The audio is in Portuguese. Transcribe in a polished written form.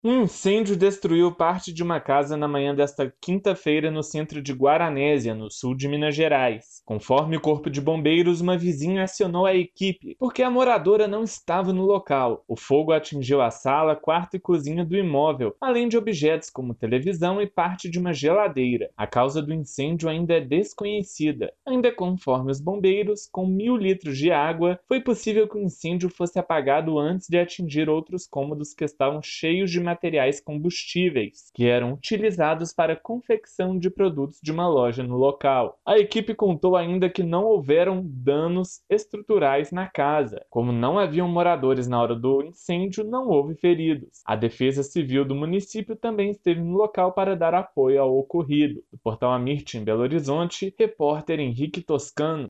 Um incêndio destruiu parte de uma casa na manhã desta quinta-feira no centro de Guaranésia, no sul de Minas Gerais. Conforme o Corpo de Bombeiros, uma vizinha acionou a equipe, porque a moradora não estava no local. O fogo atingiu a sala, quarto e cozinha do imóvel, além de objetos como televisão e parte de uma geladeira. A causa do incêndio ainda é desconhecida. Ainda conforme os bombeiros, com 1.000 litros de água, foi possível que o incêndio fosse apagado antes de atingir outros cômodos que estavam cheios de materiais combustíveis, que eram utilizados para a confecção de produtos de uma loja no local. A equipe contou ainda que não houveram danos estruturais na casa. Como não haviam moradores na hora do incêndio, não houve feridos. A Defesa Civil do município também esteve no local para dar apoio ao ocorrido. Do Portal Amirte, em Belo Horizonte, repórter Henrique Toscano.